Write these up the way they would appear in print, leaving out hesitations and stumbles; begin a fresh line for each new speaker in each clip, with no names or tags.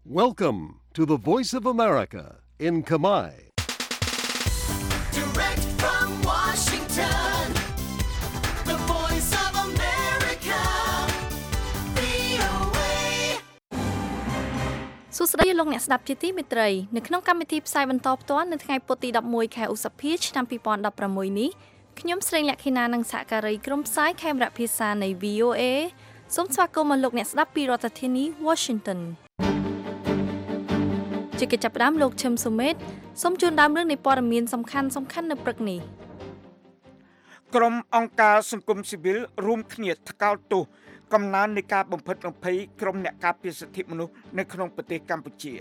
Welcome to the Voice of America in Khmer.
Direct from Washington, the Voice of America, VOA.
សួស្តីលោកអ្នកស្ដាប់ជាទីមេត្រីនៅក្នុងកម្មវិធីផ្សាយបន្តផ្ទាល់នៅថ្ងៃពុធទី11ខែឧសភាឆ្នាំ2016នេះខ្ញុំស្រីលក្ខិណានិងសហការីក្រុមផ្សាយខេមរៈភាសានៃ VOA សូមស្វាគមន៍លោកអ្នកស្ដាប់ពីរដ្ឋធានី Washington ជាកិច្ចចាប់ផ្ដើមលោកឈឹមសុមេតសូមជូនដើមរឿងនៃព័ត៌មានសំខាន់នៅព្រឹកនេះ
ក្រុមអង្គការសង្គមស៊ីវិលរួមគ្នាថ្កោលទោសកំណើននៃការបំផិតបំភ័យក្រុមអ្នកការពារសិទ្ធិមនុស្សនៅក្នុងប្រទេសកម្ពុជា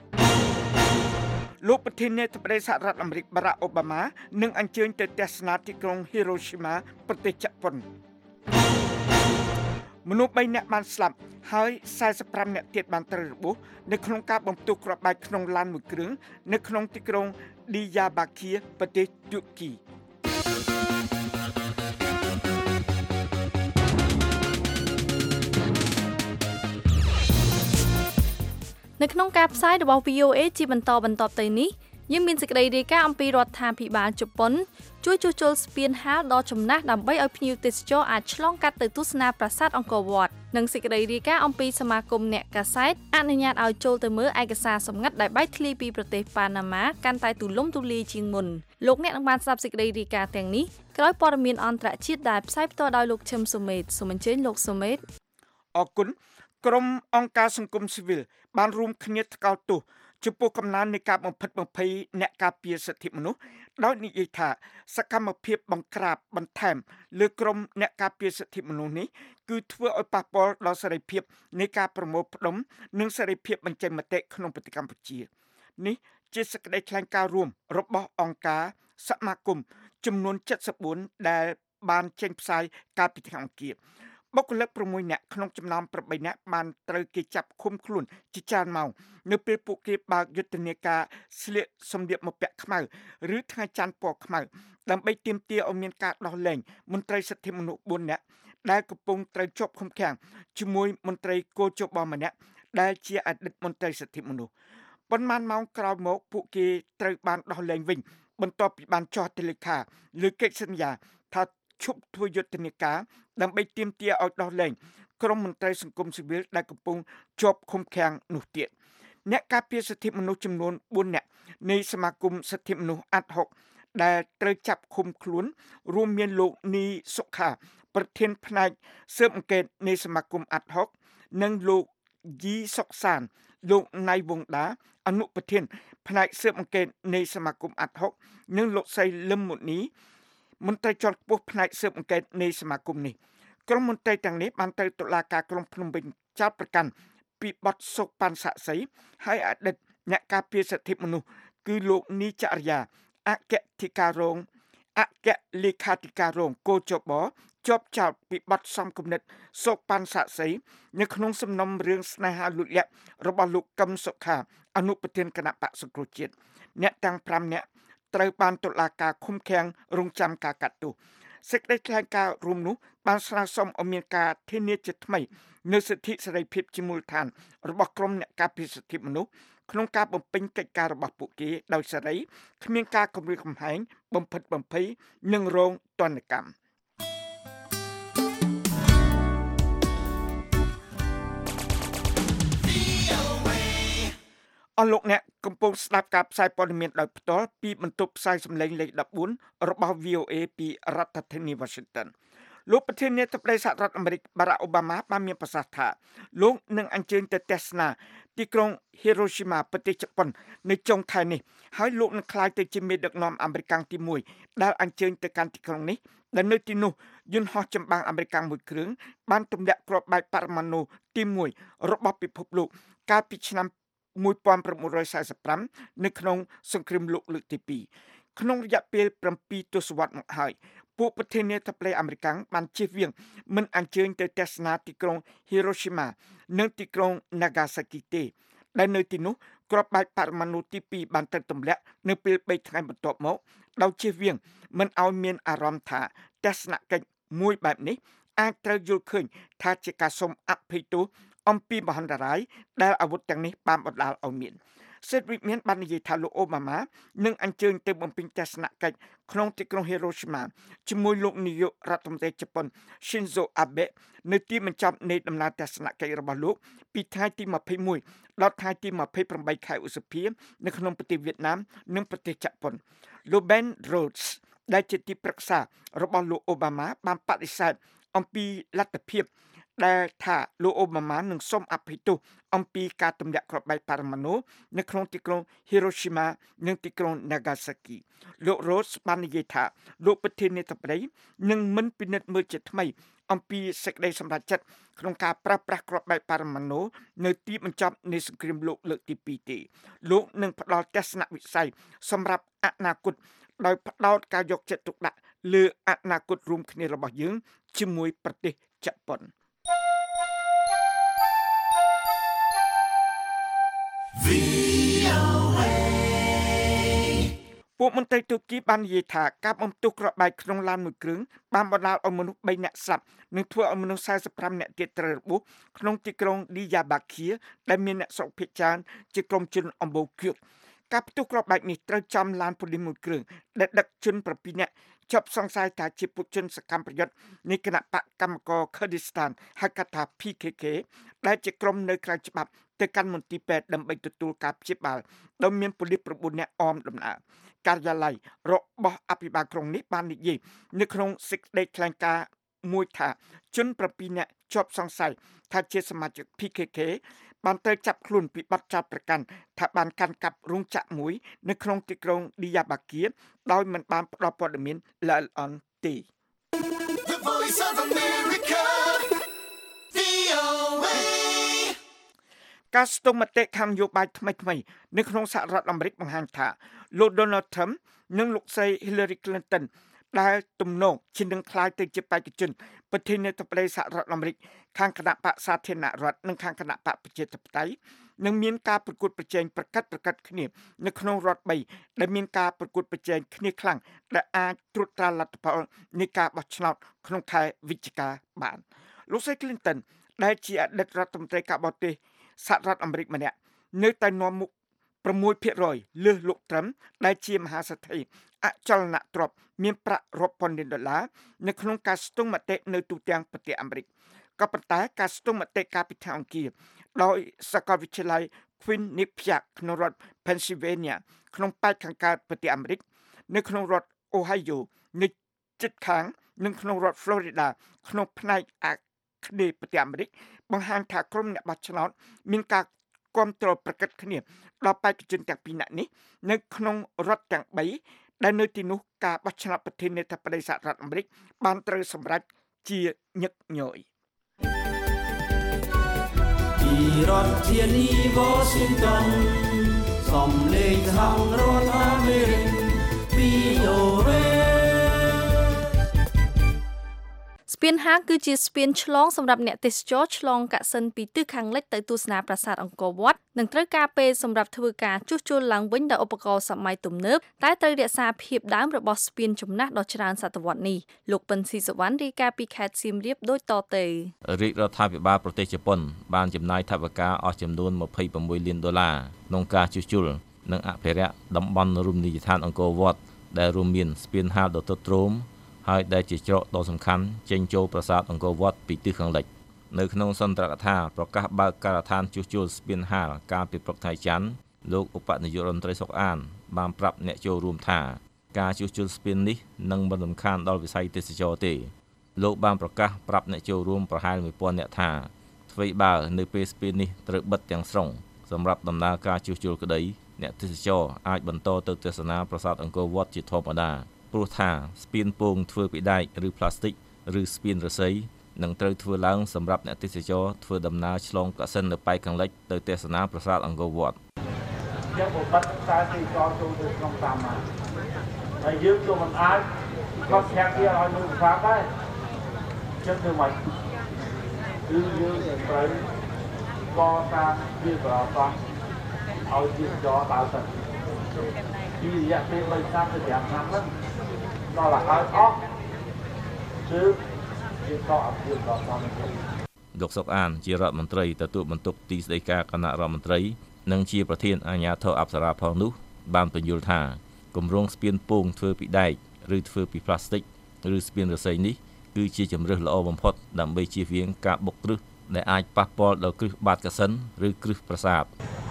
លោកប្រធានាធិបតីសហរដ្ឋអាមេរិកបារ៉ាក់អូបាម៉ានឹងអញ្ជើញទៅទស្សនាទីក្រុងហីរ៉ូស៊ីម៉ាប្រទេសជប៉ុនមនុស្ស3នាក់បានស្លាប់ហើយ45នាក់ទៀតបានត្រូវរបួសនៅក្នុងការបំផ្ទុះគ្រាប់បែកក្នុងឡានមួយគ្រឿងនៅក្នុងទីក្រុងឌីយ៉ាបាគៀប្រទេសទួរគី
នៅក្នុងការផ្សាយរបស់ VOA ជាបន្តទៅនេះយើងមានសេចក្តីរាយការណ៍អំពីរដ្ឋាភិបាលជប៉ុនជួយជួសជុលស្ពានហាលដ៏ចំណាស់ដើម្បីឲ្យភ្ញៀវទេសចរអាចឆ្លងកាត់ទៅទស្សនាប្រាសាទអង្គរវត្តនិងសេចក្តីរាយការណ៍អំពីសមាគមអ្នកកាសែតអនុញ្ញាតឲ្យចូលទៅមើលឯកសារសម្ងាត់ដែលបែកធ្លាយពីប្រទេសប៉ាណាម៉ាកាន់តែទូលំទូលាយជាងមុនលោកអ្នកនឹងបានស្ដាប់សេចក្តីរាយការណ៍ទាំងនេះក្រោយព័ត៌មានអន្តរជាតិដែលផ្សាយផ្ទាល់ដោយលោកឈឹមសុមេតសូមអញ្ជើញលោកសុមេត
អរគុណក្រុមអង្គការសង្គមស៊ីវិលបានរួមគ្នាថ្កោលទោសចំពោះកំណើននៃការបំផិតបំភ័យអ្នកការពារសិទ្ធិមនុស្សដោយនិយាយថាសកម្មភាពបង្ក្រាបបន្ថែមលើក្រុមអ្នកការពារសិទ្ធិមនុស្សនេះគឺធ្វើឲ្យប៉ះពាល់ដល់សេរីភាពនៃការប្រមូលផ្ដុំនិងសេរីភាពបញ្ចេញមតិក្នុងប្រទេសកម្ពុជានេះជាសេចក្តីថ្លែងការណ៍រួមរបស់អង្គការសមាគមចំនួន74ដែលបានចេញផ្សាយកាលពីថ្ងៃអង្គារបុគ្គលិក6នាក់ក្នុងចំណោម8នាក់បានត្រូវគេចាប់ឃុំខ្លួនជាច្រើនម៉ោងនៅពេលពួកគេបើកយុទ្ធនាការស្លៀកសម្លៀកបំពាក់ខ្មៅឬថ្ងៃច័ន្ទពណ៌ខ្មៅដើម្បីទាមទារឲ្យមានការដោះលែងមន្ត្រីសិទ្ធិមនុស្ស4នាក់ដែលកំពុងត្រូវជាប់ឃុំឃាំងជាមួយមន្ត្រីគោចបម្នាក់ដែលជាអតីតមន្ត្រីសិទ្ធិមនុស្សប៉ុន្មានម៉ោងក្រោយមកពួកគេត្រូវបានដោះលែងវិញបន្ទាប់ពីបានចុះហត្ថលេខាលើកិច្ចសន្យាថាឈប់ធ្វើយុទ្ធនាការដើម្បីទាមទារឲ្យដោះលែងក្រុមមន្ត្រីសង្គមស៊ីវិលដែលកំពុងជាប់ឃុំឃាំងនោះទៀតអ្នកការពារសិទ្ធិមនុស្សចំនួន4នាក់នៃសមាគមសិទ្ធិមនុស្សអាត់ហុកដែលត្រូវចាប់ឃុំខ្លួនរួមមានលោកនីសុខាប្រធានផ្នែកស៊ើបអង្កេតនៃសមាគមអាត់ហុកនិងលោកយីសុកសានលោកណៃវងដាអនុប្រធានផ្នែកស៊ើបអង្កេតនៃសមាគមអាត់ហុកនិងលោកសីលឹមមុនីមន្ត្រីជាន់ខ្ពស់ផ្នែកស៊ើបអង្កេតនៃសមាគមនេះក្រុមមន្ត្រីទាំងនេះបានទៅតុលាការក្រុងភ្នំពេញចោទប្រកាន់ពីបទសូកប៉ាន់សាក់សីហើយអតីតអ្នកការពារសិទ្ធិមនុស្សគឺលោកនីចរិយាអគ្គលេខាធិការរងគោចបជាប់ចោទពីបទសំគំនិតសូកប៉ាន់សាក់សីនៅក្នុងសំណុំរឿងស្នេហាលួចលាក់របស់លោកកឹមសុខាអនុប្រធានគណៈបក្សសង្គ្រោះជាតិអ្នកទាំង5នាក់ត្រូវបានតុលាការឃុំឃាំងរងចាំការកាត់ទោសសេចក្តីថ្លែងការណ៍រួមនោះបានស្នើសុំឲ្យមានការធានាជាថ្មីនូវសិទ្ធិសេរីភាពជាមូលដ្ឋានរបស់ក្រុមអ្នកការពារសិទ្ធិមនុស្សក្នុងការបំពេញកិច្ចការរបស់ពួកគេដោយសេរីគ្មានការគំរាមកំហែងបំផិតបំភ័យនិងរងទណ្ឌកម្មអស់លោកអ្នកកំពុងស្ដាប់ការផ្សាយព័ត៌មានដោយផ្ទាល់ពីបន្ទប់ផ្សាយសម្លេងលេខ14របស់ VOA ពីរដ្ឋធានី Washington លោកប្រធានាធិបតីសហរដ្ឋអាមេរិកបារ៉ាក់អូបាម៉ាបានមានប្រសាសន៍ថាលោកនឹងអញ្ជើញទៅទស្សនាទីក្រុងហីរ៉ូស៊ីម៉ាប្រទេសជប៉ុននៅចុងខែនេះហើយលោកនឹងក្លាយទៅជាមេដឹកនាំអាមេរិកទី1ដែលអញ្ជើញទៅកាន់ទីក្រុងនេះដែលនៅទីនោះយន្តហោះចម្បាំងអាមេរិកមួយគ្រឿងបានទម្លាក់គ្រាប់បែកបរមាណូទី1របស់ពិភពលោកកាលពីឆ្នាំ1945នៅក្នុងសង្គ្រាមលោកលើកទី2ក្នុងរយៈពេល7ទសវត្សរ៍មកហើយពួកប្រធានាធិបតីអាមេរិកបានជៀសវាងមិនអញ្ជើញទៅទស្សនាទីក្រុងហីរ៉ូស៊ីម៉ានិងទីក្រុងណាហ្គាសាគីទេដែលនៅទីនោះគ្រាប់បែកបរមាណូទី2បានទៅទម្លាក់នៅពេល3ថ្ងៃបន្ទាប់មកដោយជៀសវាងមិនឲ្យមានអារម្មណ៍ថាទស្សនកិច្ចមួយបែបនេះអាចត្រូវយល់ឃើញថាជាការសុំអភ័យទោសអំពីមហន្តរាយដែលអាវុធទាំងនេះបានបណ្ដាលឲ្យមានសេតវិមានបាននិយាយថាលោកអូបាម៉ានឹងអញ្ជើញទៅបំពេញទស្សនកិច្ចក្នុងទីក្រុង Hiroshima ជាមួយលោកនាយករដ្ឋមន្ត្រីជប៉ុន Shinzo Abe នៅទីបញ្ចប់នៃដំណើរទស្សនកិច្ចរបស់លោកពីថ្ងៃទី21ដល់ថ្ងៃទី28ខែឧសភានៅក្នុងប្រទេសវៀតណាមនិងប្រទេសជប៉ុនលោក Ben Rhodes ដែលជាទីប្រឹក្សារបស់លោកអូបាម៉ាបានបដិសេធអំពីលទ្ធភាពដែលថាលោកអូបាម៉ានឹងសូមអភ័យទោសអំពីការទម្លាក់គ្រាប់បែកប៉ារ៉ាម៉ាណូនៅក្នុងទីក្រុង Hiroshima និងទីក្រុង Nagasaki លោក Rhodes បាននិយាយថាលោកប្រធានាធិបតីនឹងមិនពិនិត្យមើលជាថ្មីអំពីសេចក្តីសម្រេចចិត្តក្នុងការប្រើប្រាស់គ្រាប់បែកប៉ារ៉ាម៉ាណូនៅទីបញ្ចប់នៃសង្គ្រាមលោកលើកទី2ទេលោកនឹងផ្ដល់ទស្សនវិស័យសម្រាប់អនាគតដោយផ្ដោតការយកចិត្តទុកដាក់លើអនាគតរួមគ្នារបស់យើងជាមួយប្រទេសជប៉ុនពួកមន្ត្រីទូគីបាននិយាយថាការបំផ្ទុះគ្រាប់បែកក្នុងឡានមួយគ្រឿងបានបណ្ដាលឲ្យមនុស្ស3នាក់ស្លាប់និងធ្វើឲ្យមនុស្ស45នាក់ទៀតត្រូវរបួសក្នុងទីក្រុង Diyarbakir ដែលមានអ្នកស្រុកភាគច្រើនជាក្រុមជនអំបូរគៀកការផ្ទុះគ្រាប់បែកនេះត្រូវចំឡានប៉ូលីសមួយគ្រឿងដែលដឹកជន7នាក់ជាប់សង្ស័យថាជាពួកជនសកម្មប្រយុទ្ធនៃគណៈបកកម្មករ Kurdistan ហៅកាត់ថា PKK ដែលជាក្រុមនៅក្រៅច្បាប់ទៅកាន់មន្ទីរពេទ្យដើម្បីទទួលការព្យាបាលដោយមានប៉ូលីស9នាក់អមដំណើរការិយាល័យរបស់អភិបាលក្រុងនេះបាននិយាយនៅក្នុងសេចក្តីថ្លែងការណ៍មួយថាជន7នាក់ជាប់សង្ស័យថាជាសមាជិក PKK បានត្រូវចាប់ខ្លួនពីបទចោទប្រកាន់ថាបានកាន់កាប់រោងចក្រមួយនៅក្នុងទីក្រុង Diyarbakir ដោយមិនបានផ្ដល់ព័ត៌មានល្អិតល្អន់ទេ
The Voice of America, VOA.
ការស្ទង់មតិខាងនយោបាយថ្មីៗនៅក្នុងសហរដ្ឋអាមេរិកបង្ហាញថាលោក Donald Trump និងលោកស្រី Hillary Clinton ដែលទំនងជានឹងក្លាយទៅជាបេក្ខជនប្រធានាធិបតីសហរដ្ឋអាមេរិកខាងគណៈបកសាធារណរដ្ឋនិងខាងគណៈបកប្រជាធិបតេយ្យនឹងមានការប្រកួតប្រជែងប្រកាត់គ្នានៅក្នុងរដ្ឋ3ដែលមានការប្រកួតប្រជែងគ្នាខ្លាំងដែលអាចត្រួតត្រាលទ្ធផលនៃការបោះឆ្នោតក្នុងខែវិច្ឆិកាបានលោកស្រី Clinton ដែលជាអតីតរដ្ឋមន្ត្រីការបរទេសសហរដ្ឋអាមេរិកម្នាក់នៅតែនាំមុខ 6% លើសលោកត្រឹមដែលជាមហាសេដ្ឋីអចលនទ្រព្យមានប្រាក់រាប់ពាន់លានដុល្លារនៅក្នុងការស្ទង់មតិនៅទូទាំងប្រទេសអាមេរិកក៏ប៉ុន្តែការស្ទង់មតិកាលពីថ្ងៃអង្គារដោយសាកលវិទ្យាល័យ Quinnipiac ក្នុងរដ្ឋ Pennsylvania ក្នុងប៉ែកខាងកើតប្រទេសអាមេរិកនៅក្នុងរដ្ឋ Ohio នៅជិតខាងនិងក្នុងរដ្ឋ Florida ក្នុងផ្នែកអាគ្នេយ៍ប្រទេសអាមេរិកបង្ហាញថាក្រុមអ្នកបោះឆ្នោតមានការគាំទ្រប្រកបគ្នាដល់បេក្ខជនទាំងពីរនាក់នេះនៅក្នុងរដ្ឋទាំង3ដែលនៅទីនោះការបោះឆ្នោតប្រធានាធិបតីសហរដ្ឋអាមេរិកបានត្រូវសម្រេចជាញឹកញយ
ពីរដ្ឋធានី Washington សំឡេងសហរដ្ឋអាមេរិក VOA
ស្ពានហាងគឺជាស្ពានឆ្លងសម្រាប់អ្នកទេសចរឆ្លងកាក់សិនពីទិសខាងលិចទៅទស្សនាប្រាសាទអង្គរវត្តនិងត្រូវការពេលសម្រាប់ធ្វើការជួសជុលឡើងវិញដោយឧបករណ៍សម័យទំនើបតែត្រូវរក្សាភាពដើមរបស់ស្ពានចំណាស់ដ៏ច្រើនសតវត្សរ៍នេះលោកពិនស៊ីសវណ្ណរាយការណ៍ពីខេត្តសៀមរាបដូចតទៅ
រាជរដ្ឋាភិបាលប្រទេសជប៉ុនបានចំណាយថវិកាអស់ចំនួន$26 លានក្នុងការជួសជុលនិងអភិរក្សតំបន់រមណីយដ្ឋានអង្គរវត្តដែលរួមមានស្ពានហាលដ៏ទ្រុឌទ្រោមហើយដែលជាច្រកដ៏សំខាន់ចេញចូលប្រាសាទអង្គរវត្តពីទិសខាងលិចនៅក្នុងសន្ទរកថាប្រកាសបើកការដ្ឋានជួសជុលស្ពានហាលកាលពីព្រឹកថ្ងៃច័ន្ទលោកឧបនាយករដ្ឋមន្ត្រីសុកអានបានប្រាប់អ្នកចូលរួមថាការជួសជុលស្ពាននេះនឹងមិនរំខានដល់វិស័យទេសចរទេលោកបានប្រកាសប្រាប់អ្នកចូលរួមប្រហែល 1000 នាក់ថាអ្វីបើនៅពេលស្ពាននេះត្រូវបិទទាំងស្រុងសម្រាប់ដំណើរការជួសជុលក្តីអ្នកទេសចរអាចបន្តទៅទស្សនាប្រាសាទអង្គរវត្តជាធម្មតាព្រោះថាស្ពានពងធ្វើពីដែកឬផ្លាស្ទិកឬស្ពានរស័យនឹងត្រូវធ្វើឡើងសម្រាប់អ្នកទេសចរធ្វើដំណើរឆ្លងកសិននៅប៉ែកខាងលិចទៅទស្សនាប្រាសាទអង្គរវត្ត
យើងបិទខ្សែទីចរចូលទៅក្នុងតាមមកហើយយើងក៏មិនអាចគាត់ធាក់វាឲ្យមើលប្រាសាទដែរចឹងធ្វើម៉េចគឺយើងត្រូវកសាងវាប្រអប់ឲ្យទីចរដើរទៅពីរយៈពេល3ឆ្នាំទៅ5ឆ្នាំហ្នឹងដល់ឲ្យអស់គឺយើងក៏អត់ទៀតដល់តាមនេះ
លោកសុកអានជារដ្ឋមន្ត្រីទទួលបន្ទុកទីស្តីការគណៈរដ្ឋមន្ត្រីនិងជាប្រធានអាជ្ញាធរអប្សរាផងនោះបានបញ្យល់ថាគម្រោងស្ពានពងធ្វើពីដែកឬធ្វើពីប្លាស្ទិកឬស្ពានឫស្សីនេះគឺជាជម្រើសល្អបំផុតដើម្បីជៀសវាងការបុកគ្រឹះដែលអាចប៉ះពាល់ដល់គ្រឹះបាតកសិនឬគ្រឹះប្រាសាទ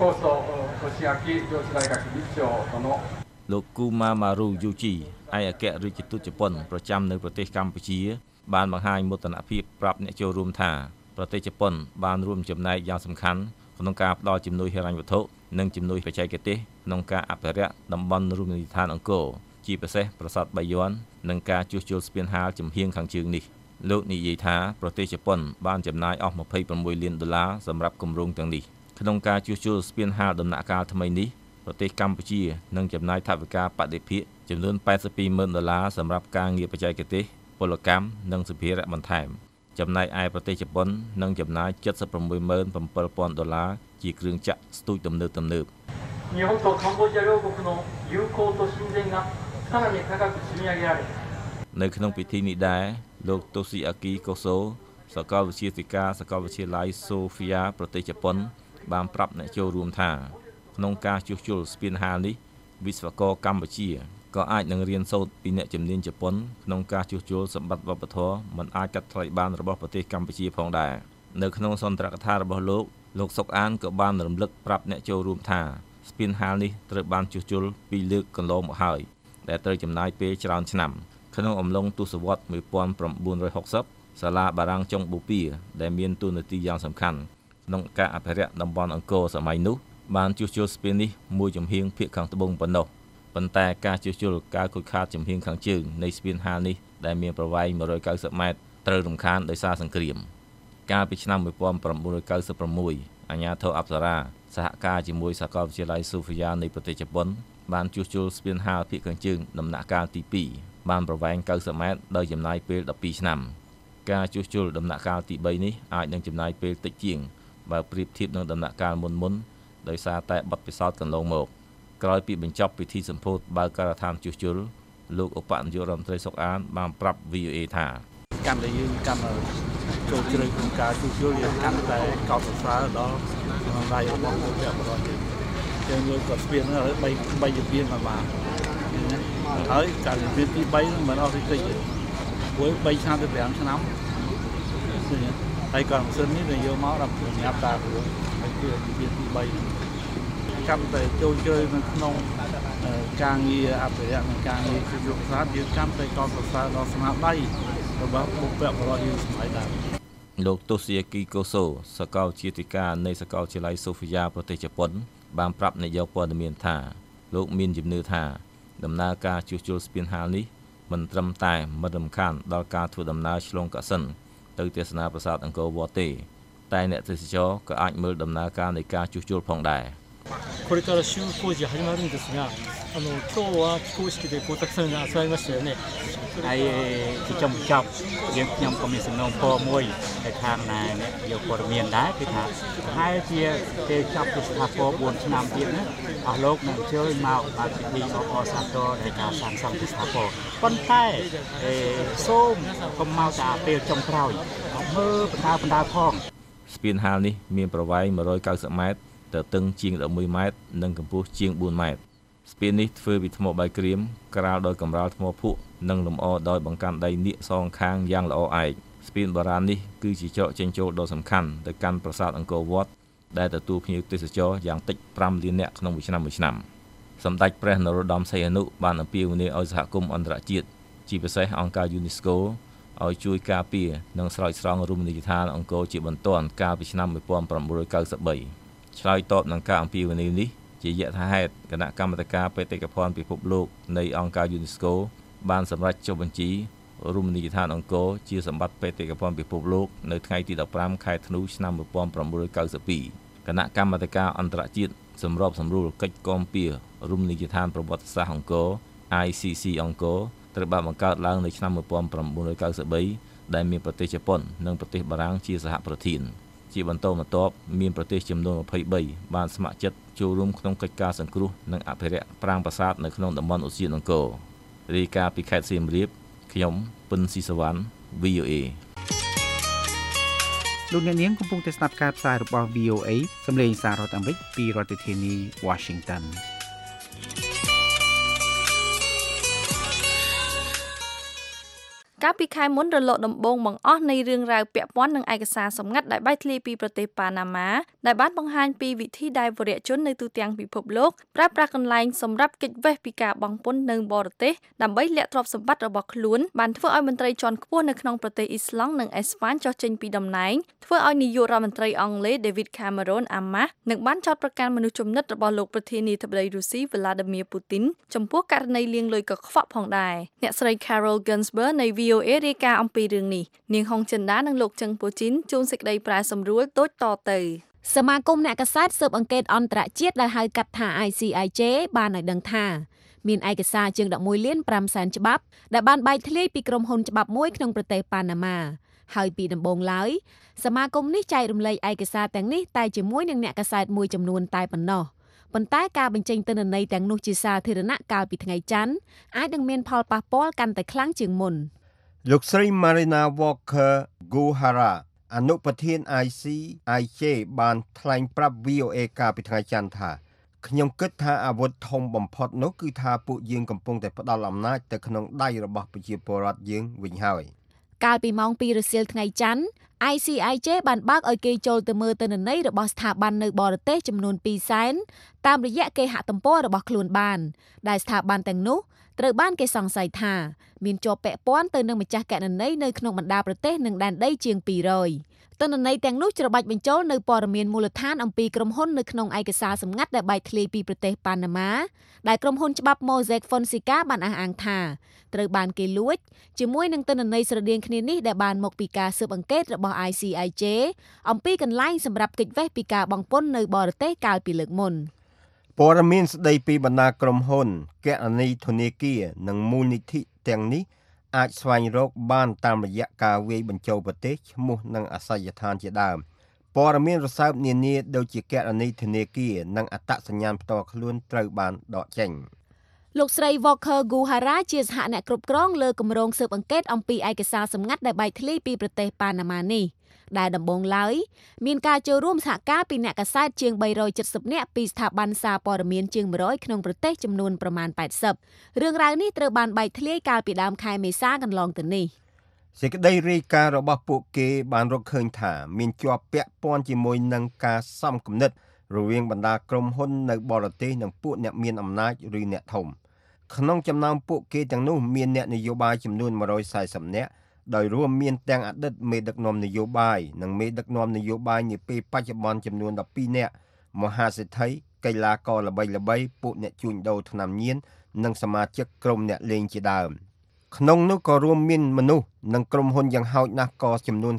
លោកគូម៉ាម៉ារូយូជីឯកអគ្គរដ្ឋទូតជប៉ុនប្រចាំនៅប្រទេសកម្ពុជាបានបង្ហាញមោទនភាពប្រាប់អ្នកចូលរួមថាប្រទេសជប៉ុនបានរួមចំណែកយ៉ាងសំខាន់ក្នុងការផ្តល់ជំនួយហិរញ្ញវត្ថុនិងជំនួយបច្ចេកទេសក្នុងការអភិរក្សតំបន់រមណីយដ្ឋានអង្គរជាពិសេសប្រាសាទបាយ័ននិងការជួសជុលស្ពានហាលចំហៀងខាងជើងនេះលោកនិយាយថាប្រទេសជប៉ុនបានចំណាយអស់$26 លានសម្រាប់គម្រោងទាំងនេះក្នុងការជួសជុលស្ពានហាលដំណាក់កាលថ្មីនេះប្រទេសកម្ពុជានឹងចំណាយថវិកាបដិភាគចំនួន$82,000សម្រាប់ការងារបច្ចេកទេសពលកម្មនិងសម្ភារៈបន្ថែមចំណែកឯប្រទេសជប៉ុននឹងចំណាយ$77,700ជាគ្រឿងចក្រស្ទូចទំនើប
日本とカンボジア両国の友好と親善がさらに高く積み上げられ
នៅក្នុងពិធីនេះដែរលោកតូស៊ីអាគីកូសូសាកលវិទ្យាធិការសាកលវិទ្យាល័យសូហ្វីយ៉ាប្រទេសជប៉ុនបានប្រាប់អ្នកចូលរួមថាក្នុងការជួសជុលស្ពានហាលនេះវិស្វករកម្ពុជាក៏អាចនឹងរៀនសូត្រពីអ្នកជំនាញជប៉ុនក្នុងការជួសជុលសម្បត្តិវប្បធម៌មិនអាចកាត់ថ្លៃបានរបស់ប្រទេសកម្ពុជាផងដែរនៅក្នុងសន្ទរកថារបស់លោកសុកអានក៏បានរំលឹកប្រាប់អ្នកចូលរួមថាស្ពានហាលនេះត្រូវបានជួសជុល2លើកកន្លងមកហើយដែលត្រូវចំណាយពេលច្រើនឆ្នាំក្នុងអំឡុងទសវត្សរ៍1960សាលាបារាំងចុងបូព៌ាដែលមានតួនាទីយ៉ាងសំខាន់ក្នុងការអភិរក្សតំបន់អង្គរសម័យនោះបានជួសជុលស្ពាននេះមួយចំហៀងភាគខាងត្បូងប៉ុណ្ណោះប៉ុន្តែការជួសជុលការខូចខាតចំហៀងខាងជើងនៃស្ពានហាលនេះដែលមានប្រវែង190ម៉ែត្រត្រូវរំខានដោយសារសង្គ្រាមកាលពីឆ្នាំ1996អាជ្ញាធរអប្សរាសហការជាមួយសាកលវិទ្យាល័យសូហ្វីយ៉ានៃប្រទេសជប៉ុនបានជួសជុលស្ពានហាលភាគខាងជើងដំណាក់កាលទី2បានប្រវែង90ម៉ែត្រដោយចំណាយពេល12ឆ្នាំការជួសជុលដំណាក់កាលទី3នេះអាចនឹងចំណាយពេលតិចជាងបើប្រៀបធៀបនឹងដំណាក់កាលមុនដោយសារតែបទពិសោធន៍កន្លងមកក្រោយពីបញ្ចប់ពិធីសម្ពោធបើកការដ្ឋានជួសជុលលោកឧបនាយករដ្ឋមន្ត្រីសុកអានបានប្រាប់ VOA ថា
កាន់តែយើងកាន់ចូលជ្រៅក្នុងការជួសជុលយើងកាន់តែកោតសរសើរដល់ដៃរបស់ពលរដ្ឋបរទេសយើងលើកក៏ស្ពានហ្នឹង3ជំហានមកបានហើយការជំហានទី3ហ្នឹងមិនអស់តិចទេព្រោះ3ឆ្នាំទៅ5ឆ្នាំហើយក៏ម៉ាស៊ីននេះដែលយកមកដល់ប្រញាប់តាព្រោះហើយគឺជំហានទី3កាន់តែចូលជ្រៅនៅក្នុងការងារអភិរក្សនិងការងារជួសជុលប្រាសាទយើងកាន់តែកោតសរសើរដល់ស្នាដៃរបស់បុព្វបុរសយើងសម័យដើម
លោកតូស៊ីអាគីកូសូសាកលវិទ្យាធិការនៃសាកលវិទ្យាល័យសូហ្វីយ៉ាប្រទេសជប៉ុនបានប្រាប់នាយកព័ត៌មានថាលោកមានជំនឿថាដំណើរការជួសជុលស្ពានហាលនេះមិនត្រឹមតែមិនរំខានដល់ការធ្វើដំណើរឆ្លងកសិនទៅទស្សនាប្រាសាទអង្គរវត្តទេតែអ្នកទេសចរក៏អាចមើលដំណើរការនៃការជួសជុលផងដែរ
これから修工事始まるんですが今日は起工式でたくさん集まりましたよね
ហើយទីចុងចប់យើងខ្ញុំក៏មានសំណូមពរមួយទៅខាងណាយកព័ត៌មានដែរគឺថាហើយជាពេលចាប់ទស្សនពរ4ឆ្នាំទៀតណាអស់លោកនឹងអញ្ជើញមកបានពិធីអបអរសាទរនៃការសាងសង់ទស្សនពរប៉ុន្តែសូមកុំមកតែពេលចុងក្រោយមកមើលបណ្ដាផង
ស្ពានហាលនេះមានប្រវែង190ម៉ែត្រទទឹងជាង11ម៉ែត្រនិងកម្ពស់ជាង4ម៉ែត្រស្ពាននេះធ្វើពីថ្មបាយក្រៀមក្រាលដោយកម្រាលថ្មភក់និងលម្អដោយបង្កាន់ដីនៀកសងខាងយ៉ាងល្អឯកស្ពានបុរាណនេះគឺជាច្រកចេញចូលដ៏សំខាន់ទៅកាន់ប្រាសាទអង្គរវត្តដែលទទួលភ្ញៀវទេសចរយ៉ាងតិច5លាននាក់ក្នុងមួយឆ្នាំសម្ដេចព្រះនរោត្តមសីហនុបានអំពាវនាវឲ្យសហគមន៍អន្តរជាតិជាពិសេសអង្គការ UNESCO ឲ្យជួយការពារនិងស្រោចស្រង់រមណីយដ្ឋានអង្គរជាបន្ទាន់កាលពីឆ្នាំ1993ឆ្លើយតបនឹងការអំពាវនាវនេះជាយថាហេតុគណៈកម្មាធិការបេតិកភណ្ឌពិភពលោកនៃអង្គការ UNESCO បានសម្រេចចុះបញ្ជីរមណីយដ្ឋានអង្គរជាសម្បត្តិបេតិកភណ្ឌពិភពលោកនៅថ្ងៃទី15ខែធ្នូឆ្នាំ1992គណៈកម្មាធិការអន្តរជាតិសម្របសម្រួលកិច្ចគាំពៀរមណីយដ្ឋានប្រវត្តិសាស្ត្រអង្គរ ICC អង្គរត្រូវបានបង្កើតឡើងនៅឆ្នាំ1993ដែលមានប្រទេសជប៉ុននិងប្រទេសបារាំងជាសហប្រធានជាបន្តបន្ទាប់មានប្រទេសចំនួន23បានស្ម័គ្រចិត្តចូលរួមក្នុងកិច្ចការសង្គ្រោះនិងអភិរក្សប្រាង្គប្រាសាទនៅក្នុងតំបន់ឧទ្យានអង្គររាយការណ៍ពីខេត្តសៀមរាបខ្ញុំពិនស៊ីសវណ្ណ VOA
លោកអ្នកនាងកំពុងតែស្ដាប់ការផ្សាយរបស់ VOA សម្លេងសាររដ្ឋអាមេរិកពីរដ្ឋធានី Washington
កាលពីខែមុនរលកដំបូងបង្អស់នៃរឿងរ៉ាវពាក់ព័ន្ធនឹងឯកសារសម្ងាត់ដែលបែកធ្លាយពីប្រទេសប៉ាណាម៉ាដែលបានបង្ហាញពីវិធីដែលវរៈជននៅទូទាំងពិភពលោកប្រើប្រាស់កន្លែងសម្រាប់គេចវេះពីការបង់ពន្ធនៅបរទេសដើម្បីលាក់ទ្រព្យសម្បត្តិរបស់ខ្លួនបានធ្វើឲ្យមន្ត្រីជាន់ខ្ពស់នៅក្នុងប្រទេសអ៊ីស្លង់និងអេស្ប៉ាញចុះចេញពីតំណែងធ្វើឲ្យនាយករដ្ឋមន្ត្រីអង់គ្លេស David Cameron អាម៉ាស់នឹងបានចោទប្រកាន់មនុស្សជំនិតរបស់លោកប្រធានាធិបតីរុស្ស៊ី Vladimir Putin ចំពោះករណីលាងលុយកខ្វក់ផងដែរអ្នកស្រី Carol Ginsberg នៃ VOA រាយការណ៍អំពីរឿងនេះនាងហុងចិន្តានិងលោកចឹងពូជីនជួនសេចក្តីប្រែសម្រួលដូចតទៅសមាគមអ្នកកាសែតស៊ើបអង្កេតអន្តរជាតិដែលហៅកាត់ថា ICIJ បានឲ្យដឹងថាមានឯកសារជាង11លាន5សែនច្បាប់ដែលបានបែកធ្លាយពីក្រុមហ៊ុនច្បាប់មួយក្នុងប្រទេសប៉ាណាម៉ាហើយពីដំបូងឡើយសមាគមនេះចែករំលែកឯកសារទាំងនេះតែជាមួយនឹងអ្នកកាសែតមួយចំនួនតែប៉ុណ្ណោះប៉ុន្តែការបញ្ចេញទិន្នន័យទាំងនោះជាសាធារណៈកាលពីថ្ងៃច័ន្ទអាចនឹងមានផលប៉ះពាល់កាន់តែខ្លាំងជាងមុន
លោកស្រី Marina Walker Guhara អនុប្រធាន ICIJ បានថ្លែងប្រាប់ VOA កាលពីថ្ងៃច័ន្ទថាខ្ញុំគិតថាអាវុធធំបំផុតនោះគឺថាពួកយើងកំពុងតែផ្ដាល់អំណាចទៅក្នុងដៃរបស់ប្រជាពលរដ្ឋយើងវិញហើយ
កាលពីម៉ោង 2 រសៀលថ្ងៃច័ន្ទ ICIJ បានបើកឲ្យគេចូលទៅមើលទិន្នន័យរបស់ស្ថាប័ននៅបរទេសចំនួន2សែនតាមរយៈគេហទំព័ររបស់ខ្លួនបានដែលស្ថាប័នទាំងនោះត្រូវបានគេសង្ស័យថាមានជាប់ពាក់ព័ន្ធទៅនឹងម្ចាស់គណនីនៅក្នុងបណ្ដាប្រទេសនិងដែនដីជាង200ទិន្នន័យទាំងនោះច្របាច់បញ្ចូលនៅព័ត៌មានមូលដ្ឋានអំពីក្រុមហ៊ុននៅក្នុងឯកសារសម្ងាត់ដែលបែកធ្លាយពីប្រទេសប៉ាណាម៉ាដែលក្រុមហ៊ុនច្បាប់ Mossack Fonseca បានអះអាងថាត្រូវបានគេលួចជាមួយនឹងទិន្នន័យស្រដៀងគ្នានេះដែលបានមកពីការស៊ើបអង្កេតរបស់ ICIJ អំពីកន្លែងសម្រាប់គេចវេះពីការបង់ពន្ធនៅបរទេសកាលពីលើកមុន
ព័ត៌មានស្ដីពីបណ្ដាក្រុមហ៊ុនគណនីធនាគារនិងមូលនិធិទាំងនេះអាចស្វែងរកបានតាមរយៈការវាយបញ្ចូលប្រទេសឈ្មោះនិងអាសយដ្ឋានជាដើមព័ត៌មានរសើបនានាដូចជាគណនីធនាគារនិងអត្តសញ្ញាណផ្ទាល់ខ្លួនត្រូវបានដកចេញ
លោកស្រី Walker Guhara ជាសហអ្នកគ្រប់គ្រងលើគម្រោងស៊ើបអង្កេតអំពីឯកសារសម្ងាត់ដែលបែកធ្លាយពីប្រទេសប៉ាណាម៉ានេះដែលដំបូងឡើយមានការចូលរួមសហការពីអ្នកកាសែតជាង370នាក់ពីស្ថាប័នសារព័ត៌មានជាង100ក្នុងប្រទេសចំនួនប្រមាណ80រឿងរ៉ាវនេះត្រូវបានបែកធ្លាយកាលពីដើមខែមេសាកន្លងទៅនេះ
សេចក្តីរាយការណ៍របស់ពួកគេបានរកឃើញថាមានជាប់ពាក់ព័ន្ធជាមួយនឹងការសំគំនិតរវាងបណ្ដាក្រុមហ៊ុននៅបរទេសនិងពួកអ្នកមានអំណាចឬអ្នកធំក្នុងចំណោមពួកគេទាំងនោះមានអ្នកនយោបាយចំនួន140នាក់ដោយរួមមានទាំងអតីតមេដឹកនាំនយោបាយនិងមេដឹកនាំនយោបាយនាពេលបច្ចុប្បន្នចំនួន12នាក់មហាសេដ្ឋីកីឡាករល្បីៗពួកអ្នកជួញដូរថ្នាំញៀននិងសមាជិកក្រុមអ្នកលេងជាដើមក្នុងនោះក៏រួមមានមនុស្សនិងក្រុមហ៊ុនយ៉ាងហោចណាស់ក៏ចំនួន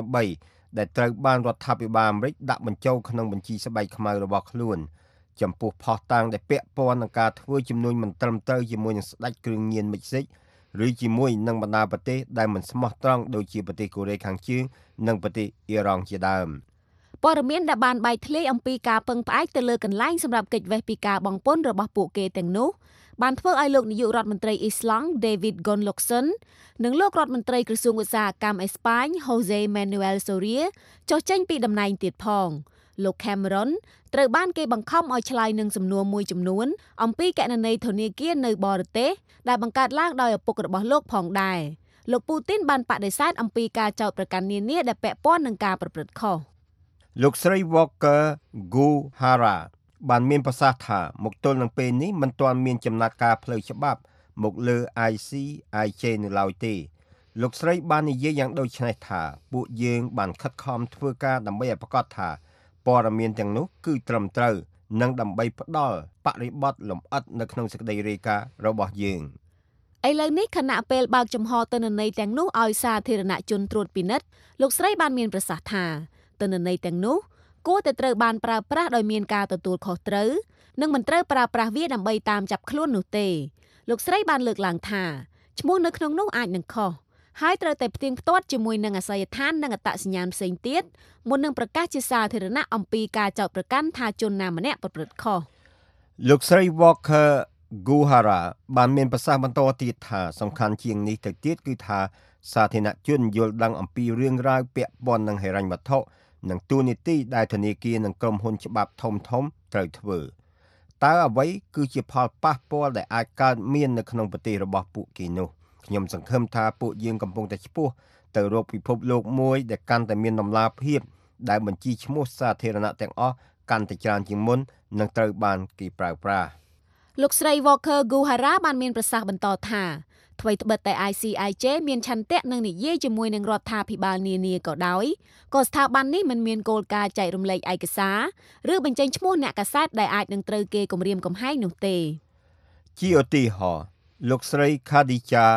33ដែលត្រូវបានរដ្ឋាភិបាលអាមេរិកដាក់បញ្ចូលក្នុងបញ្ជីស្បែកខ្មៅរបស់ខ្លួនចំពោះផុសតាងដែលពាក់ព័ន្ធនឹងការធ្វើជំនួញមិនត្រឹមត្រូវជាមួយនឹងស្ដេចគ្រឿងញៀនមិចស៊ិកឬជាមួយនឹងបណ្ដាប្រទេសដែលមិនស្មោះត្រង់ដូចជាប្រទេសកូរ៉េខាងជើងនិងប្រទេសអ៊ីរ៉ង់ជាដើម
ព័ត៌មានដែលបានបែកធ្លាយអំពីការពឹងផ្អែកទៅលើកន្លែងសម្រាប់គេចវេះពីការបង់ពន្ធរបស់ពួកគេទាំងនោះបានធ្វើឲ្យលោកនាយករដ្ឋមន្ត្រីអ៊ីស្លង់ David Gonlokson និងលោករដ្ឋមន្ត្រីក្រសួងឧស្សាហកម្មអេស្ប៉ាញ José Manuel Soria ចុះចេញពីតំណែងទៀតផងលោក Cameron ត្រូវបានគេបង្ខំឲ្យឆ្លើយនឹងសំណួរមួយចំនួនអំពីគណនីធនាគារនៅបរទេសដែលបង្កើតឡើងដោយឪពុករបស់លោកផងដែរលោកពូទីនបានបដិសេធអំពីការចោទប្រកាន់នានាដែលពាក់ព័ន្ធនឹងការប្រព្រឹត្តខុស
លោកស្រី Walker Guhara បានមានប្រសាសន៍ថាមកទល់នឹងពេលនេះមិនទាន់មានចំណាត់ការផ្លូវច្បាប់មកលើ ICIJ នៅឡើយទេលោកស្រីបាននិយាយយ៉ាងដូចនេះថាពួកយើងបានខិតខំធ្វើការដើម្បីឲ្យប្រកាសថាព័ត៌មានទាំងនោះគឺត្រឹមត្រូវនិងដើម្បីផ្ដល់បរិបទលម្អិតនៅក្នុងសេចក្តីរាយការណ៍របស់យើង
ឥឡូវនេះខណៈពេលបើកចំហទិន្នន័យទាំងនោះឲ្យសាធារណជនត្រួតពិនិត្យលោកស្រីបានមានប្រសាសន៍ថាទិន្នន័យទាំងនោះគួរតែត្រូវបានប្រើប្រាស់ដោយមានការទទួលខុសត្រូវនិងមិនត្រូវប្រើប្រាស់វាដើម្បីតាមចាប់ខ្លួននោះទេលោកស្រីបានលើកឡើងថាឈ្មោះនៅក្នុងនោះអាចនឹងខុសហើយត្រូវតែផ្ទៀងផ្ទាត់ជាមួយនឹងអាសយដ្ឋាននិងអត្តសញ្ញាណផ្សេងទៀតមុននឹងប្រកាសជាសាធារណៈអំពីការចោទប្រកាន់ថាជនណាម្នាក់ប្រព្រឹត្តខុស
លោកស្រី Walker Guhara បានមានប្រសាសន៍បន្តទៀតថាសំខាន់ជាងនេះទៅទៀតគឺថាសាធារណជនយល់ដឹងអំពីរឿងរ៉ាវពាក់ព័ន្ធនឹងហិរញ្ញវត្ថុនិងទូនីតិដែលធនាគារនិងក្រុមហ៊ុនច្បាប់ធំត្រូវធ្វើតើអ្វីគឺជាផលប៉ះពាល់ដែលអាចកើតមាននៅក្នុងប្រទេសរបស់ពួកគេនោះខ្ញុំសង្ឃឹមថាពួកយើងកំពុងតែឆ្ពោះទៅរកពិភពលោកមួយដែលកាន់តែមានតម្លាភាពដែលបញ្ជីឈ្មោះសាធារណៈទាំងអស់កាន់តែច្រើនជាងមុននិងត្រូវបានគេប្រើប្រាស់
លោកស្រី Walker Guhara បានមានប្រសាសន៍បន្តថាថ្មីត្បិតតែ ICIJ មានឆន្ទៈនឹងនិយាយជាមួយនឹងរដ្ឋាភិបាលនានាក៏ដោយក៏ស្ថាប័ននេះមិនមានគោលការណ៍ចែករំលែកឯកសារឬបញ្ចេញឈ្មោះអ្នកកាសែតដែលអាចនឹងត្រូវគេគំរាមកំហែងនោះទេ
ជាឧទាហរណ៍លោកស្រី Khadija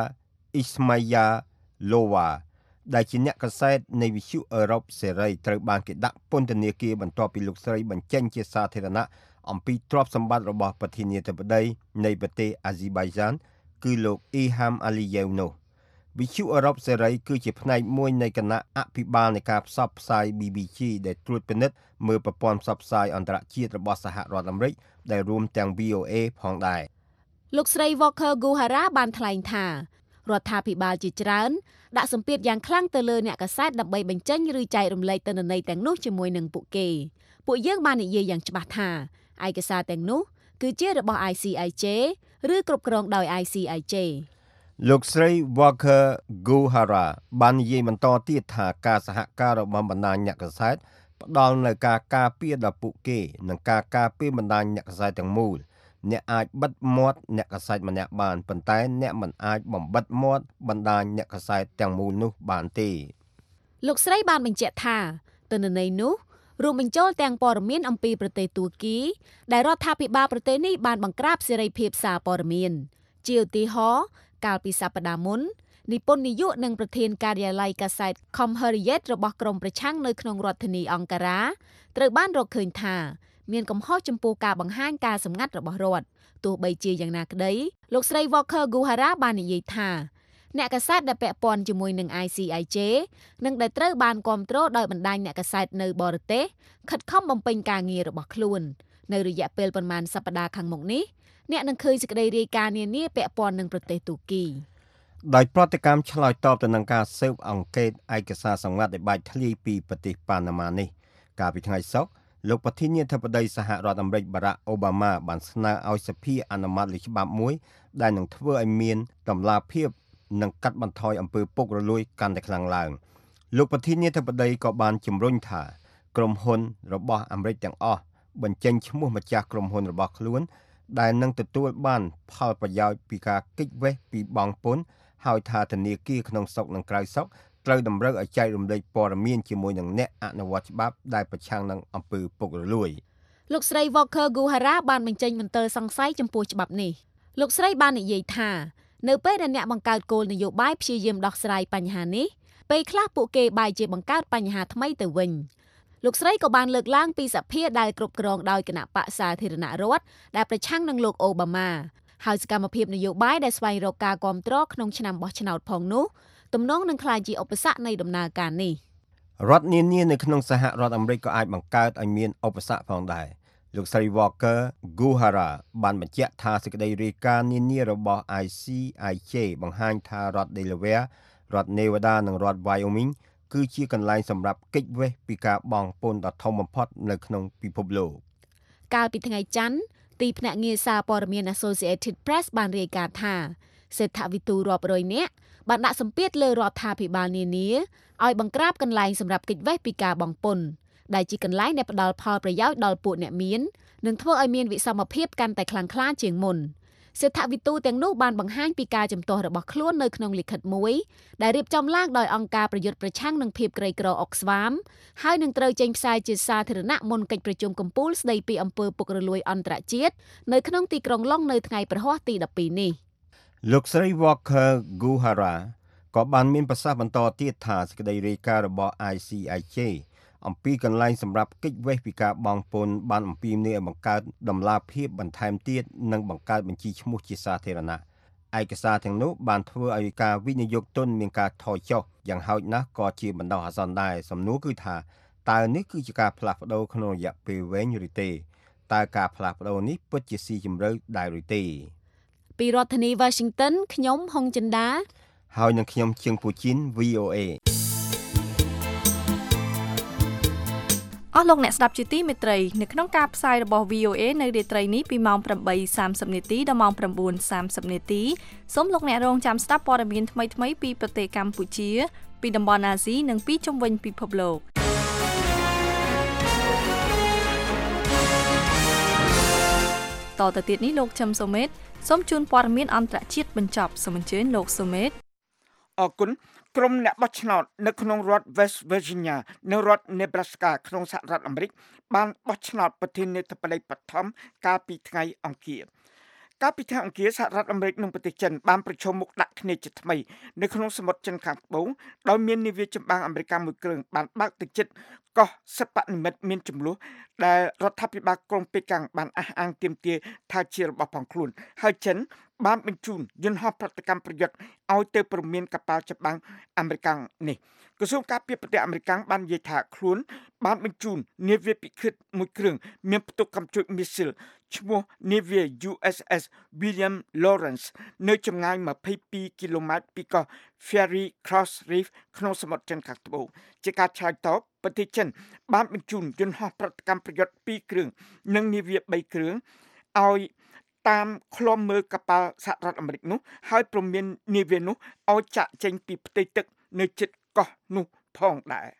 Ismailova ដែលជាអ្នកកាសែតនៃវិទ្យុអឺរ៉ុបសេរីត្រូវបានគេដាក់ពន្ធនាគារបន្ទាប់ពីលោកស្រីបញ្ចេញជាសាធារណៈអំពីទ្រព្យសម្បត្តិរបស់ប្រធានាធិបតីនៃប្រទេសអាស៊ីបៃហ្សានគឺលោក Ilham Aliyev នោះវិទ្យុអឺរ៉ុបសេរីគឺជាផ្នែកមួយនៃគណៈអភិបាលនៃការផ្សព្វផ្សាយ BBC ដែលត្រួតពិនិត្យមើលប្រព័ន្ធផ្សព្វផ្សាយអន្តរជាតិរបស់សហរដ្ឋអាមេរិកដែលរួមទាំង VOA ផងដែរ
លោកស្រី Walker Guhara បានថ្លែងថារដ្ឋាភិបាលជាច្រើនដាក់សម្ពាធយ៉ាងខ្លាំងទៅលើអ្នកកាសែតដើម្បីបញ្ចេញឬចែករំលែកទិន្នន័យទាំងនោះជាមួយនឹងពួកគេពួកយើងបាននិយាយយ៉ាងច្បាស់ថាឯកសារទាំងនោះគឺជារបស់ ICIJ ឬគ្រប់គ្រងដោយ ICIJ
លោកស្រី Walker Guhara បាននិយាយបន្តទៀតថាការសហការរបស់បណ្ដាញអ្នកកាសែតផ្ដល់នូវការការពារដល់ពួកគេនិងការការពារបណ្ដាញអ្នកកាសែតទាំងមូលអ្នកអាចបិទមាត់អ្នកកាសែតម្នាក់បានប៉ុន្តែអ្នកមិនអាចបំបិទមាត់បណ្ដាញអ្នកកាសែតទាំងមូលនោះបានទេ
លោកស្រីបានបញ្ជាក់ថាទិន្នន័យនោះរួមបញ្ចូលទាំងព័ត៌មានអំពីប្រទេសទួរគីដែលរដ្ឋាភិបាលប្រទេសនេះបានបង្ក្រាបសេរីភាពសារព័ត៌មានជាឧទាហរណ៍កាលពីសប្តាហ៍មុននិពន្ធនាយកនិងប្រធានការិយាល័យកាសែត Cumhuriyet របស់ក្រមប្រឆាំងនៅក្នុងរដ្ឋធានីអង្ការ៉ាត្រូវបានរកឃើញថាមានកំហុសចំពោះការបង្ហាញការសម្ងាត់របស់រដ្ឋទោះបីជាយ៉ាងណាក្តីលោកស្រី Walker Guhara បាននិយាយថាអ្នកកាសែតដែលពាក់ព័ន្ធជាមួយនឹង ICIJ និងដែលត្រូវបានគាំទ្រដោយបណ្ដាញអ្នកកាសែតនៅបរទេសខិតខំបំពេញការងាររបស់ខ្លួននៅរយៈពេលប្រមាណសប្តាហ៍ខាងមុខនេះអ្នកនឹងឃើញសេចក្តីរាយការណ៍នានាពាក់ព័ន្ធនឹងប្រទេសទូគី
ដោយប្រតិកម្មឆ្លើយតបទៅនឹងការស៊ើបអង្កេតឯកសារសម្ងាត់ដែលបាច់ធ្លាយពីប្រទេសប៉ាណាម៉ានេះកាលពីថ្ងៃសុក្រលោកប្រធានាធិបតីសហរដ្ឋអាមេរិកបារ៉ាក់អូបាម៉ាបានស្នើឲ្យសភាអនុម័តលើច្បាប់មួយដែលនឹងធ្វើឲ្យមានតម្លាភាពនិងកាត់បន្ថយអំពើពុករលួយកាន់តែខ្លាំងឡើងលោកប្រធានាធិបតីក៏បានជំរុញថាក្រុមហ៊ុនរបស់អាមេរិកទាំងអស់បញ្ចេញឈ្មោះម្ចាស់ក្រុមហ៊ុនរបស់ខ្លួនដែលនឹងទទួលបានផលប្រយោជន៍ពីការគេចវេះពីបង់ពន្ធហើយថាធនាគារក្នុងស្រុកនិងក្រៅស្រុកត្រូវតម្រូវឲ្យចែករំលែកព័ត៌មានជាមួយនឹងអ្នកអនុវត្តច្បាប់ដែលប្រឆាំងនឹងអំពើពុករលួយ
លោកស្រី Walker Guhara បានបញ្ចេញមន្ទិលសង្ស័យចំពោះច្បាប់នេះលោកស្រីបាននិយាយថានៅពេលដែលអ្នកបង្កើតគោលនយោបាយព្យាយាមដោះស្រាយបញ្ហានេះពេលខ្លះពួកគេបែរជាបង្កើតបញ្ហាថ្មីទៅវិញលោកស្រីក៏បានលើកឡើងពីសភាដែលគ្រប់គ្រងដោយគណៈបក្សសាធារណរដ្ឋដែលប្រឆាំងនឹងលោកអូបាម៉ាហើយសកម្មភាពនយោបាយដែលស្វែងរកការគាំទ្រក្នុងឆ្នាំបោះឆ្នោតផងនោះទំនងនឹងក្លាយជាឧបសគ្គនៃដំណើរការនេះ
រដ្ឋនានានៅក្នុងសហរដ្ឋអាមេរិកក៏អាចបង្កើតឲ្យមានឧបសគ្គផងដែរលោកស្រី Walker Guhara បានបញ្ជាក់ថាសេចក្តីរាយការណ៍នានារបស់ ICIJ បង្ហាញថារដ្ឋ Delaware រដ្ឋ Nevada និងរដ្ឋ Wyoming គឺជាកន្លែងសម្រាប់គេចវេះពីការបង់ពន្ធដ៏ធំបំផុតនៅក្នុងពិភពលោក
កាលពីថ្ងៃច័ន្ទទីភ្នាក់ងារសារព័ត៌មាន Associated Press បានរាយការណ៍ថាសេដ្ឋវិទូរាប់រយនាក់បានដាក់សម្ពាធលើរដ្ឋាភិបាលនានាឲ្យបង្ក្រាបកន្លែងសម្រាប់គេចវេះពីការបង់ពន្ធដែលជាកន្លែងដែលផ្ដល់ផលប្រយោជន៍ដល់ពួកអ្នកមាននិងធ្វើឲ្យមានវិសមភាពកាន់តែខ្លាំងក្លាជាងមុនសេដ្ឋវិទូទាំងនោះបានបង្ហាញពីការជំទាស់របស់ខ្លួននៅក្នុងលិខិតមួយដែលរៀបចំឡើងដោយអង្គការប្រយុទ្ធប្រឆាំងនឹងភាពក្រីក្រអុកស្វាមហើយនឹងត្រូវចេញផ្សាយជាសាធារណៈមុនកិច្ចប្រជុំកំពូលស្ដីពីអំពើពុករលួយអន្តរជាតិនៅក្នុងទីក្រុងឡុងនៅថ្ងៃប្រហ័សទី12នេះ
លោកស្រី Walker Guhara ក៏បានមានប្រសាសន៍បន្តទៀតថាសេចក្តីរាយការណ៍របស់ ICIJ អំពីកន្លែងសម្រាប់គេចវេះពីការបង់ពន្ធបានអំពីនេះឲ្យបង្កើតតម្លាភាពបន្ថែមទៀតនិងបង្កើតបញ្ជីឈ្មោះជាសាធារណៈឯកសារទាំងនោះបានធ្វើឲ្យការវិនិយោគទុនមានការថយចុះយ៉ាងហោចណាស់ក៏ជាបណ្ដោះអាសន្នដែរសំណួរគឺថាតើនេះគឺជាការផ្លាស់ប្ដូរក្នុងរយៈពេលវែងឬទេតើការផ្លាស់ប្ដូរនេះពិតជាស៊ីជម្រៅដែរឬទេ
ពីរដ្ឋធានី Washington ខ្ញុំហុងចិន្តា
ហើយនឹងខ្ញុំជើងពូជីន VOA
អស់លោកអ្នកស្ដាប់ជាទីមេត្រីនៅក្នុងការផ្សាយរបស់ VOA នៅរាត្រីនេះពីម៉ោង 8:30 នាទីដល់ម៉ោង 9:30 នាទីសូមលោកអ្នករងចាំស្ដាប់ព័ត៌មានថ្មីៗពីប្រទេសកម្ពុជាពីតំបន់អាស៊ីនិងពីជុំវិញពិភពលោកតទៅទៀតនេះលោកចំសូមេតសូមជូនព័ត៌មានអន្តរជាតិបញ្ចប់សូមអញ្ជើញលោកសូមេត
អរគុណក្រុមអ្នកបោះឆ្នោតនៅក្នុងរដ្ឋ West Virginia និងរដ្ឋ Nebraska ក្នុងសហរដ្ឋអាមេរិកបានបោះឆ្នោតប្រធានាធិបតីបឋមកាលពីថ្ងៃអង្គារកាលពីថ្ងៃអង្គារសហរដ្ឋអាមេរិកនិងប្រទេសចិនបានប្រជុំមុខដាក់គ្នាជាថ្មីនៅក្នុងសមុទ្រចិនខាងត្បូងដោយមាននាវាចម្បាំងអាមេរិកមួយគ្រឿងបានបើកទឹកចិត្តកោះសិប្បនិមិត្តមានចំនួនដែលរដ្ឋាភិបាលក្រុងប៉េកាំងបានអះអាងទាមទារថាជារបស់ផងខ្លួនហើយចិនបានបញ្ជូនយន្តហោះប្រតិកម្មប្រយុទ្ធឲ្យទៅព្រមានកប៉ាល់ចម្បាំងអាមេរិកនេះក្រសួងការពារប្រទេសអាមេរិកបាននិយាយថាខ្លួនបានបញ្ជូននាវាពិឃាតមួយគ្រឿងមានផ្ទុកកាំជ្រួចមីស៊ីលឈ្មោះនាវា USS William Lawrence នៅចម្ងាយ22គីឡូម៉ែត្រពីកោះ Fiery Cross Reef ក្នុងសមុទ្រចិនខាងត្បូងជាការឆ្លើយតបប្រទេសចិនបានបញ្ជូនយន្តហោះប្រតិកម្មប្រយុទ្ធ2គ្រឿងនិងនាវា3គ្រឿងឲ្យតាមឃ្លាំមើលកប៉ាល់សហរដ្ឋអាមេរិកនោះហើយព្រមមាននាវានោះឲ្យចាក់ចេញពីផ្ទៃទឹកនៅជិតកោះនោះផងដែរ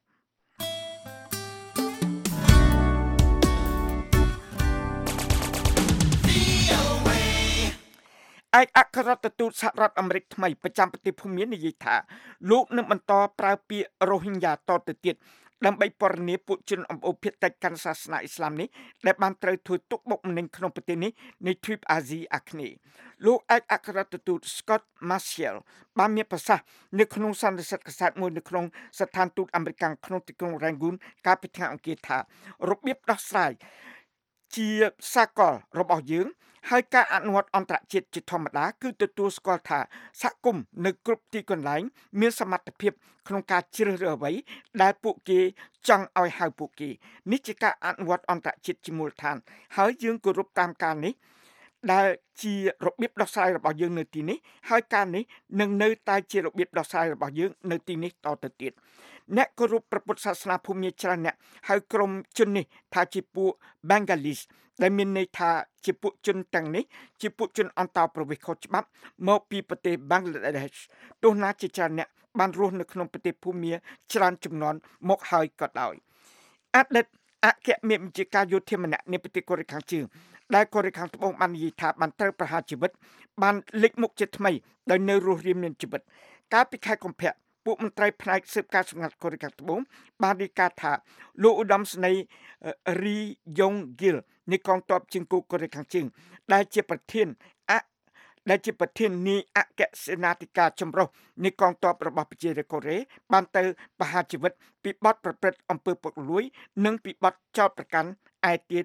ឯកអគ្គរដ្ឋទូតសហរដ្ឋអាមេរិកថ្មីប្រចាំប្រទេសភូមានិយាយថាលោកនឹងបន្តប្រើពាក្យរ៉ូហីញ៉ាតទៅទៀតដើម្បីពណ៌នាពួកជនអំបូរភាគតិចកាន់សាសនាអ៊ីស្លាមនេះដែលបានត្រូវធ្វើទុកបុកម្នេញក្នុងប្រទេសនេះនៃទ្វីបអាស៊ីអាគ្នេយ៍លោកឯកអគ្គរដ្ឋទូត Scott Marciel បានមានប្រសាសន៍នៅក្នុងសន្និសីទកាសែតមួយនៅក្នុងស្ថានទូតអាមេរិកក្នុងទីក្រុង Rangoon កាលពីថ្ងៃអង្គារថារបៀបដោះស្រាយជាសាកលរបស់យើងហើយការអនុវត្តអន្តរជាតិជាធម្មតាគឺទទួលស្គាល់ថាសហគមន៍នៅគ្រប់ទីកន្លែងមានសមត្ថភាពក្នុងការជ្រើសរើសអ្វីដែលពួកគេចង់ឲ្យហៅពួកគេនេះជាការអនុវត្តអន្តរជាតិជាមូលដ្ឋានហើយយើងគោរពតាមការនេះដែលជារបៀបដោះស្រាយរបស់យើងនៅទីនេះហើយការនេះនឹងនៅតែជារបៀបដោះស្រាយរបស់យើងនៅទីនេះតទៅទៀតអ្នកគោរពព្រះពុទ្ធសាសនាភូមិច្រើនអ្នកហៅក្រុមជននេះថាជាពួក Bengalis ដែលមានន័យថាជាពួកជនទាំងនេះជាពួកជនអន្តោប្រវេសន៍ខុសច្បាប់មកពីប្រទេស Bangladesh ទោះណាជាច្រើនអ្នកបានរស់នៅក្នុងប្រទេសភូមាច្រើនជំនាន់មកហើយក៏ដោយអតីតអគ្គមេបញ្ជាការយោធាម្នាក់នៃប្រទេសកូរ៉េខាងជើងដែលកូរ៉េខាងត្បូងបាននិយាយថាបានត្រូវប្រហារជីវិតបានលេចមុខជាថ្មីដោយនៅរស់រានមានជីវិតកាលពីខែកុម្ភៈពួកមន្ត្រីផ្នែកស៊ើបការសម្ងាត់កូរ៉េខាងត្បូងបានរាយការណ៍ថាលោកឧត្តមសេនីយ៍ Ri Yong Gil នៃកងទ័ពជើងគោកកូរ៉េខាងជើងដែលជាប្រធាននាយអគ្គសេនាធិការចម្រុះនៃកងទ័ពរបស់ប្រជារាស្ត្រកូរ៉េបានទៅប្រហារជីវិតពីបទប្រព្រឹត្តអំពើពុករលួយនិងពីបទចោទប្រកាន់ឯទៀត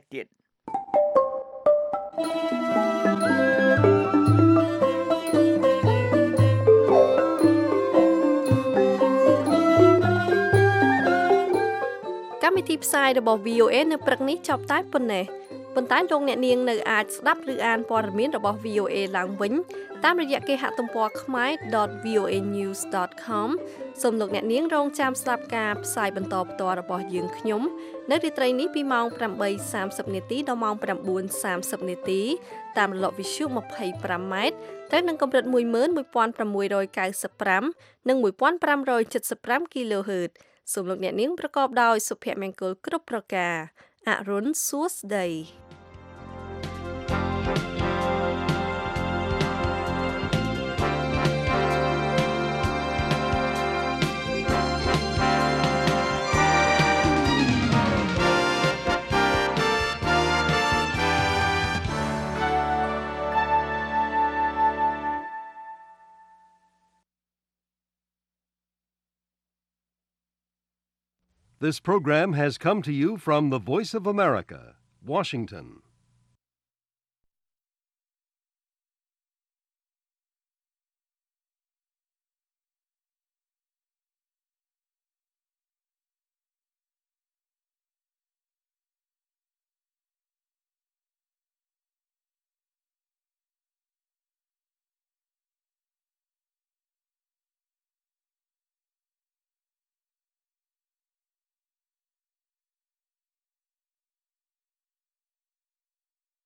កម្មវិធីផ្សាយរបស់ VOA នៅព្រឹកនេះចប់តែប៉ុណ្ណេះប៉ុន្តែលោកអ្នកនាងនៅអាចស្ដាប់ឬអានព័ត៌មានរបស់ VOA ឡើងវិញតាមរយៈគេហទំព័រ khmer.voanews.com សូមលោកអ្នកនាងរងចាំស្ដាប់ការផ្សាយបន្តផ្ទាល់របស់យើងខ្ញុំនៅរាត្រីនេះពីម៉ោង 8:30 នាទីដល់ម៉ោង 9:30 នាទីតាមរលកវិទ្យុ 25M ត្រូវនឹងកម្រិត 11695 និង 1575 kHz សូមលោកអ្នកនាងប្រកបដោយសុភមង្គលគ្រប់ប្រការអរុនសួស្តី
This program has come to you from the Voice of America, Washington.